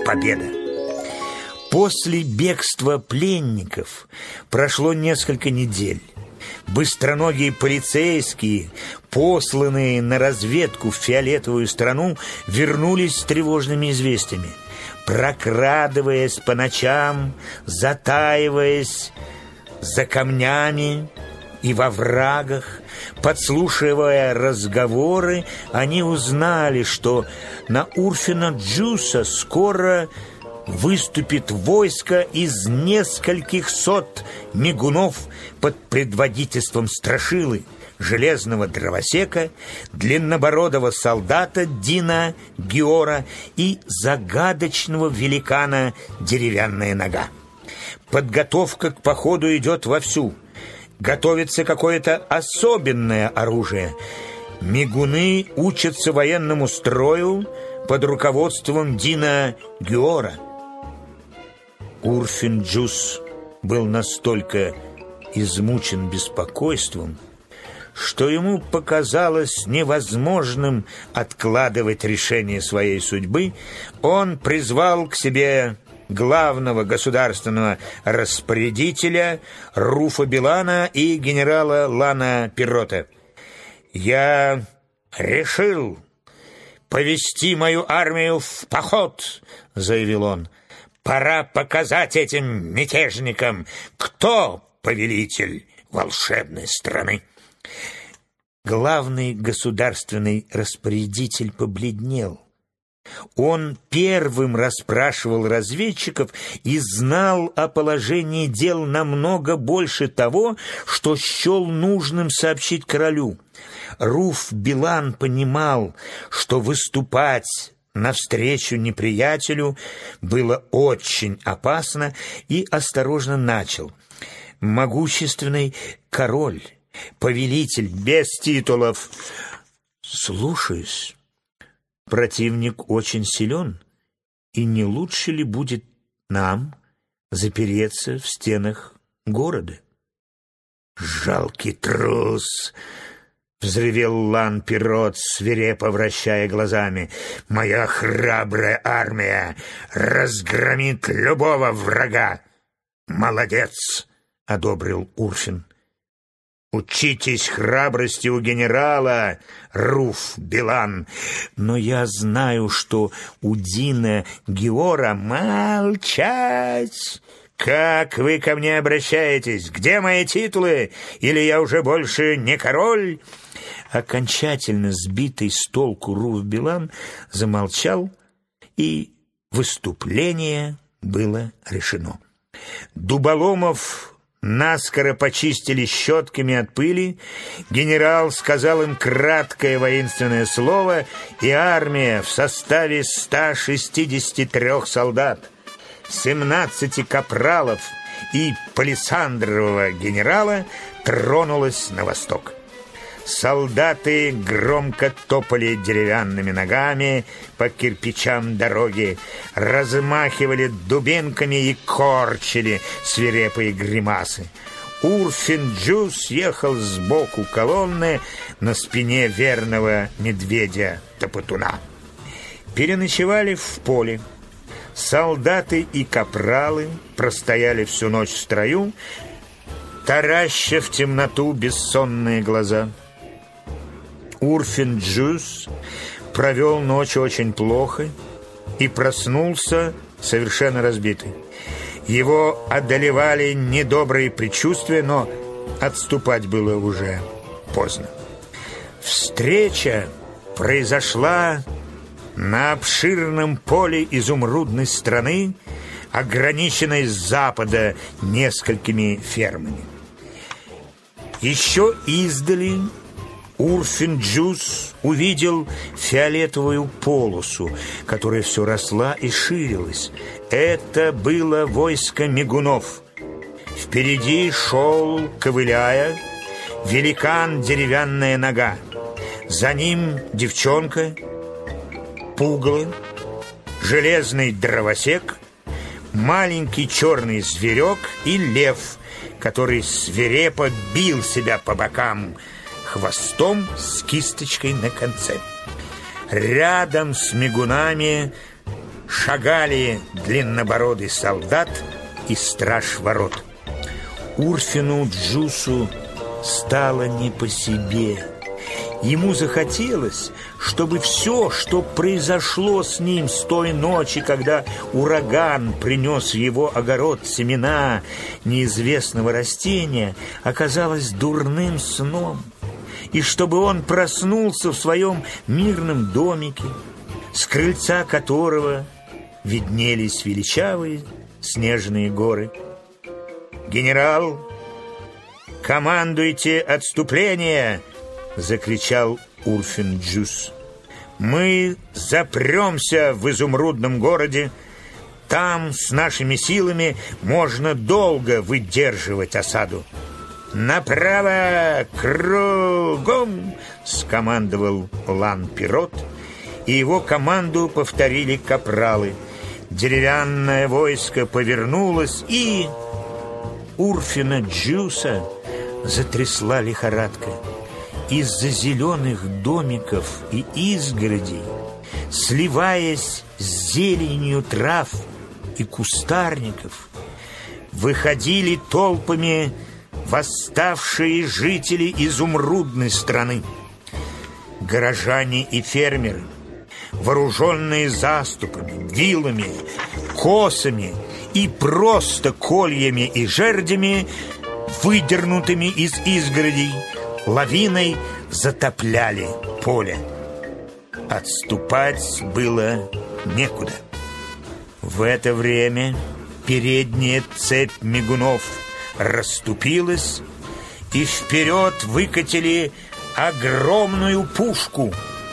победа. После бегства пленников прошло несколько недель. Быстроногие полицейские, посланные на разведку в фиолетовую страну, вернулись с тревожными известиями. Прокрадываясь по ночам, затаиваясь за камнями и во врагах, подслушивая разговоры, они узнали, что на Урфина Джуса скоро выступит войско из нескольких сот мигунов под предводительством Страшилы, железного дровосека, длиннобородого солдата Дина Геора и загадочного великана Деревянная нога. Подготовка к походу идет вовсю. Готовится какое-то особенное оружие. Мигуны учатся военному строю под руководством Дина Геора. Урфин Джус был настолько измучен беспокойством, что ему показалось невозможным откладывать решение своей судьбы. Он призвал к себе главного государственного распорядителя Руфа Билана и генерала Лана Пиррота. «Я решил повести мою армию в поход», — заявил он. «Пора показать этим мятежникам, кто повелитель волшебной страны». Главный государственный распорядитель побледнел. Он первым расспрашивал разведчиков и знал о положении дел намного больше того, что счел нужным сообщить королю. Руф Билан понимал, что выступать навстречу неприятелю было очень опасно, и осторожно начал. «Могущественный король, повелитель без титулов, слушаюсь. Противник очень силен, и не лучше ли будет нам запереться в стенах города?» «Жалкий трус!» — взревел Лан Пиррот, свирепо вращая глазами. «Моя храбрая армия разгромит любого врага!» «Молодец!» — одобрил Урфин. «Учитесь храбрости у генерала, Руф Билан. Но я знаю, что у Дина Геора...» «Молчать! Как вы ко мне обращаетесь? Где мои титулы? Или я уже больше не король?» Окончательно сбитый с толку Руф Билан замолчал, и выступление было решено. Дуболомов наскоро почистили щетками от пыли, генерал сказал им краткое воинственное слово, и армия в составе 163 солдат, 17 капралов и палисандрового генерала тронулась на восток. Солдаты громко топали деревянными ногами по кирпичам дороги, размахивали дубинками и корчили свирепые гримасы. Урфин Джус ехал сбоку колонны на спине верного медведя-топотуна. Переночевали в поле. Солдаты и капралы простояли всю ночь в строю, тараща в темноту бессонные глаза. Урфин Джус провел ночь очень плохо и проснулся совершенно разбитый. Его одолевали недобрые предчувствия, но отступать было уже поздно. Встреча произошла на обширном поле изумрудной страны, ограниченной с запада несколькими фермами. Еще издали Урфин Джус увидел фиолетовую полосу, которая все росла и ширилась. Это было войско мигунов. Впереди шел, ковыляя, великан Деревянная нога. За ним девчонка, пугало, железный дровосек, маленький черный зверек и лев, который свирепо бил себя по бокам хвостом с кисточкой на конце. Рядом с мигунами шагали длиннобородый солдат и страж ворот. Урфину Джусу стало не по себе. Ему захотелось, чтобы все, что произошло с ним с той ночи, когда ураган принес в его огород семена неизвестного растения, оказалось дурным сном, и чтобы он проснулся в своем мирном домике, с крыльца которого виднелись величавые снежные горы. «Генерал, командуйте отступление!» — закричал Урфин Джус. «Мы запремся в изумрудном городе. Там с нашими силами можно долго выдерживать осаду». «Направо! Кругом!» — скомандовал Лан-Пирот, и его команду повторили капралы. Деревянное войско повернулось, и Урфина Джуса затрясла лихорадка. Из-за зеленых домиков и изгородей, сливаясь с зеленью трав и кустарников, выходили толпами восставшие жители изумрудной страны. Горожане и фермеры, вооруженные заступами, вилами, косами и просто кольями и жердями, выдернутыми из изгородей, лавиной затопляли поле. Отступать было некуда. В это время передняя цепь мигунов расступилась, и вперед выкатили огромную пушку,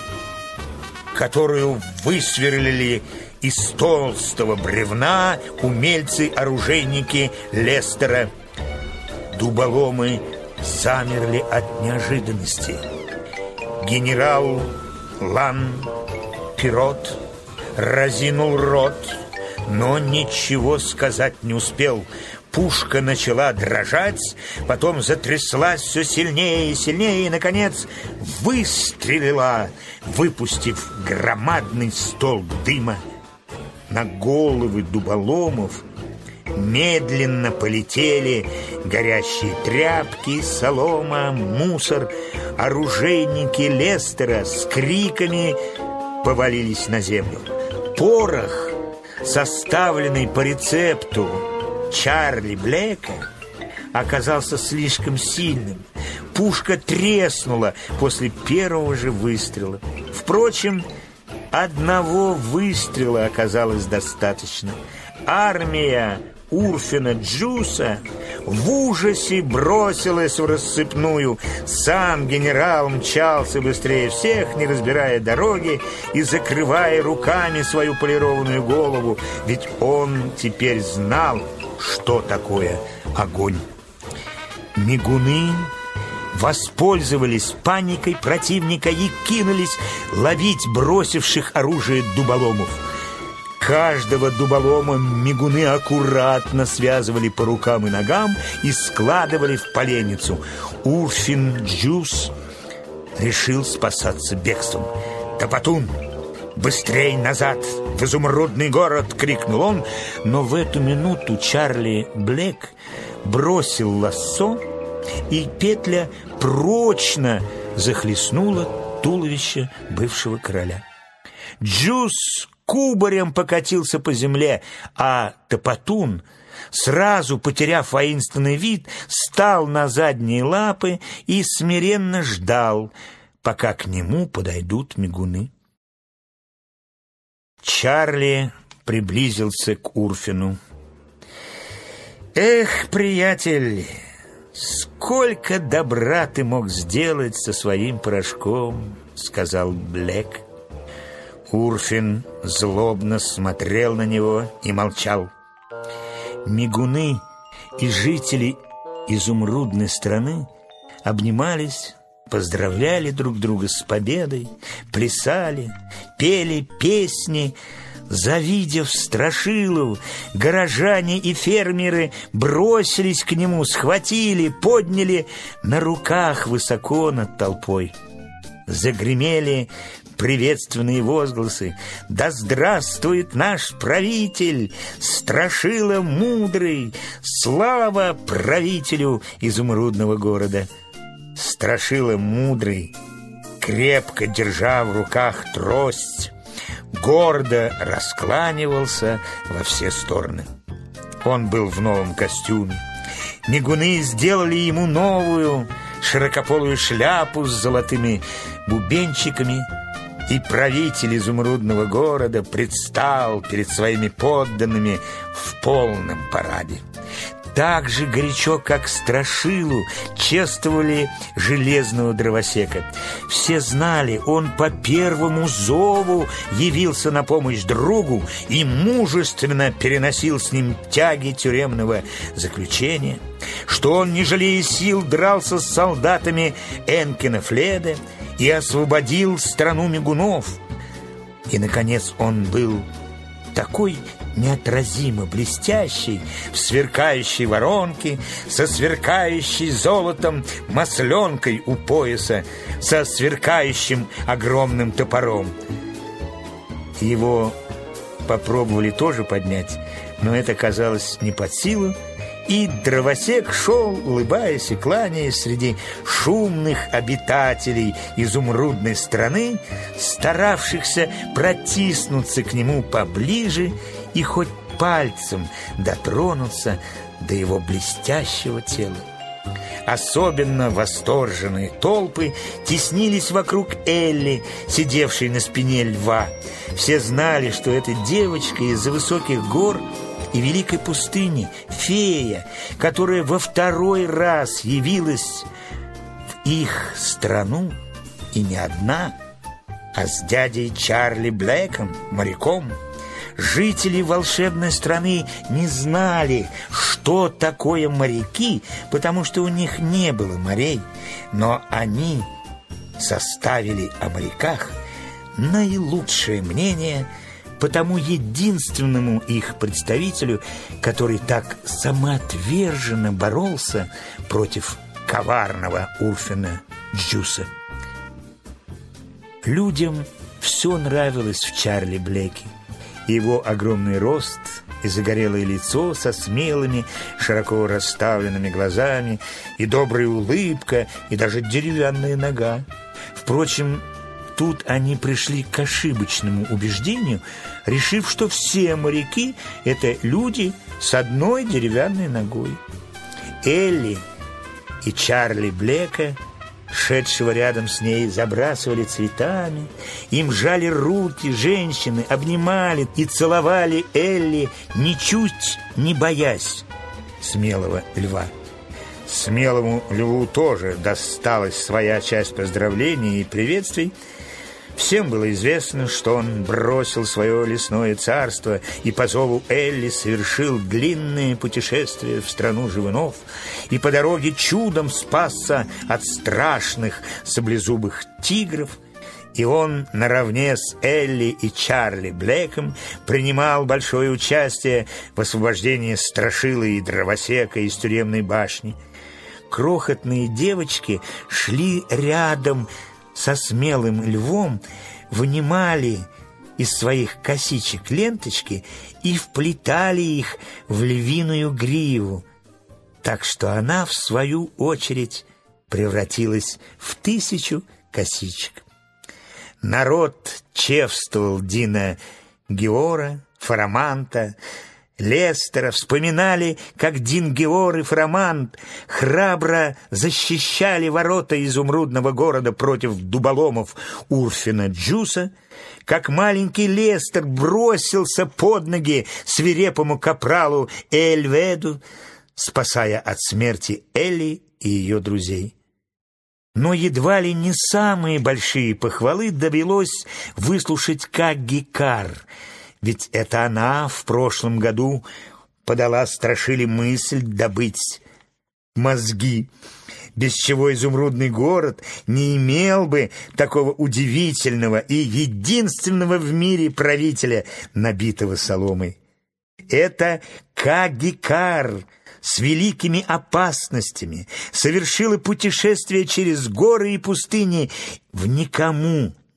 которую высверлили из толстого бревна умельцы-оружейники Лестера. Дуболомы замерли от неожиданности. Генерал Лан-Пирот разинул рот, но ничего сказать не успел. Пушка начала дрожать, потом затряслась все сильнее и сильнее, и, наконец, выстрелила, выпустив громадный столб дыма. На головы дуболомов медленно полетели горящие тряпки, солома, мусор. Оружейники Лестера с криками повалились на землю. Порох, составленный по рецепту Чарли Блека, оказался слишком сильным. Пушка треснула после первого же выстрела. Впрочем, одного выстрела оказалось достаточно. Армия Урфина Джуса в ужасе бросилась в рассыпную. Сам генерал мчался быстрее всех, не разбирая дороги и закрывая руками свою полированную голову, ведь он теперь знал, что такое огонь. Мигуны воспользовались паникой противника и кинулись ловить бросивших оружие дуболомов. Каждого дуболома мигуны аккуратно связывали по рукам и ногам и складывали в поленницу. Урфин Джус решил спасаться бегством. «Топотун, быстрей назад, в изумрудный город!» — крикнул он, но в эту минуту Чарли Блек бросил лассо, и петля прочно захлестнула туловище бывшего короля. Джус кубарем покатился по земле, а Топотун, сразу потеряв воинственный вид, стал на задние лапы и смиренно ждал, пока к нему подойдут мигуны. Чарли приблизился к Урфину. «Эх, приятель, сколько добра ты мог сделать со своим порошком», — сказал Блек. Урфин злобно смотрел на него и молчал. Мигуны и жители изумрудной страны обнимались, поздравляли друг друга с победой, плясали, пели песни. Завидев Страшилу, горожане и фермеры бросились к нему, схватили, подняли на руках высоко над толпой. Загремели приветственные возгласы: «Да здравствует наш правитель, страшила мудрый! Слава правителю изумрудного города!» Страшила мудрый, крепко держа в руках трость, гордо раскланивался во все стороны. Он был в новом костюме. Мигуны сделали ему новую широкополую шляпу с золотыми бубенчиками, и правитель изумрудного города предстал перед своими подданными в полном параде. Так же горячо, как страшилу, чествовали железного дровосека. Все знали, он по первому зову явился на помощь другу и мужественно переносил с ним тяги тюремного заключения, что он, не жалея сил, дрался с солдатами Энкина Фледа и освободил страну мигунов. И, наконец, он был такой неотразимо блестящий, в сверкающей воронке, со сверкающей золотом масленкой у пояса, со сверкающим огромным топором. Его попробовали тоже поднять, но это казалось не под силу, и дровосек шел, улыбаясь и кланяясь, среди шумных обитателей изумрудной страны, старавшихся протиснуться к нему поближе и хоть пальцем дотронуться до его блестящего тела. Особенно восторженные толпы теснились вокруг Элли, сидевшей на спине льва. Все знали, что эта девочка из-за высоких гор и великой пустыни, фея, которая во второй раз явилась в их страну, и не одна, а с дядей Чарли Блэком, моряком. Жители волшебной страны не знали, что такое моряки, потому что у них не было морей, но они составили о моряках наилучшее мнение по тому единственному их представителю, который так самоотверженно боролся против коварного Урфина Джуса. Людям все нравилось в Чарли Блэке. Его огромный рост и загорелое лицо со смелыми, широко расставленными глазами, и добрая улыбка, и даже деревянная нога. Впрочем, тут они пришли к ошибочному убеждению, решив, что все моряки — это люди с одной деревянной ногой. Элли и Чарли Блэка, шедшего рядом с ней, забрасывали цветами, им жали руки женщины, обнимали и целовали Элли, ничуть не боясь смелого льва. Смелому льву тоже досталась своя часть поздравлений и приветствий. Всем было известно, что он бросил свое лесное царство и по зову Элли совершил длинное путешествие в страну живунов и по дороге чудом спасся от страшных саблезубых тигров. И он наравне с Элли и Чарли Блэком принимал большое участие в освобождении страшилы и дровосека из тюремной башни. Крохотные девочки шли рядом со смелым львом, вынимали из своих косичек ленточки и вплетали их в львиную гриву, так что она, в свою очередь, превратилась в 1000 косичек. Народ чествовал Дина Геора, Фараманта, Лестера, вспоминали, как Дин Геор и Фарамант храбро защищали ворота изумрудного города против дуболомов Урфина Джуса, как маленький Лестер бросился под ноги свирепому капралу Эльведу, спасая от смерти Элли и ее друзей. Но едва ли не самые большие похвалы довелось выслушать Кагги-Кар, ведь это она в прошлом году подала страшиле мысль добыть мозги, без чего изумрудный город не имел бы такого удивительного и единственного в мире правителя, набитого соломой. Это Кагги-Кар с великими опасностями совершила путешествие через горы и пустыни в никому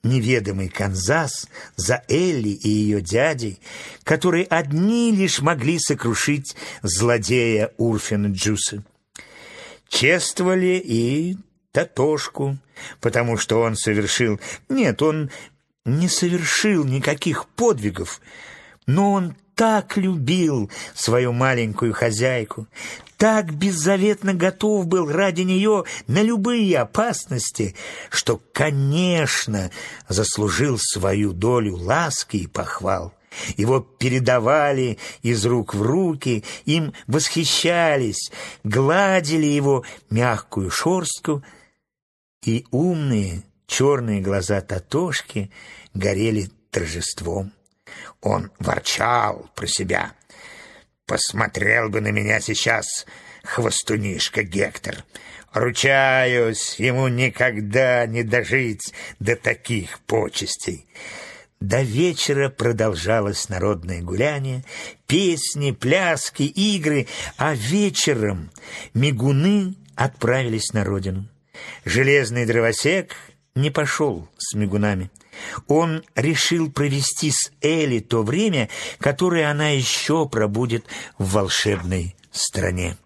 неведомый Канзас за Элли и ее дядей, которые одни лишь могли сокрушить злодея Урфина Джуса. Чествовали и Татошку, потому что он совершил... Нет, он не совершил никаких подвигов, но он так любил свою маленькую хозяйку, так беззаветно готов был ради нее на любые опасности, что, конечно, заслужил свою долю ласки и похвал. Его передавали из рук в руки, им восхищались, гладили его мягкую шерстку, и умные черные глаза Татошки горели торжеством. Он ворчал про себя. «Посмотрел бы на меня сейчас хвостунишка Гектор. Ручаюсь, ему никогда не дожить до таких почестей». До вечера продолжалось народное гуляние, песни, пляски, игры, а вечером мигуны отправились на родину. Железный дровосек не пошел с мигунами. Он решил провести с Элли то время, которое она еще пробудет в волшебной стране.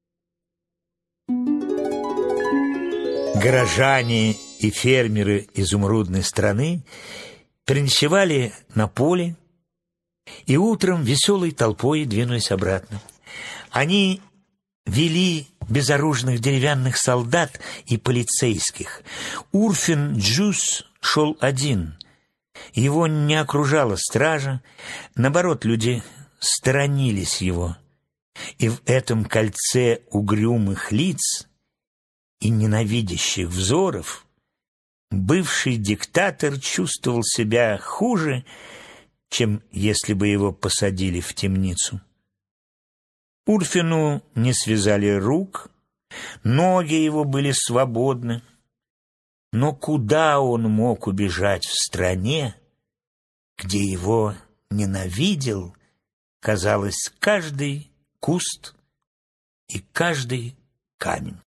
Горожане и фермеры изумрудной страны переночевали на поле и утром веселой толпой двинулись обратно. Они вели безоружных деревянных солдат и полицейских. Урфин Джус шел один. Его не окружала стража, наоборот, люди сторонились его. И в этом кольце угрюмых лиц и ненавидящих взоров бывший диктатор чувствовал себя хуже, чем если бы его посадили в темницу. Урфину не связали рук, ноги его были свободны. Но куда он мог убежать в стране, где его ненавидел, казалось, каждый куст и каждый камень?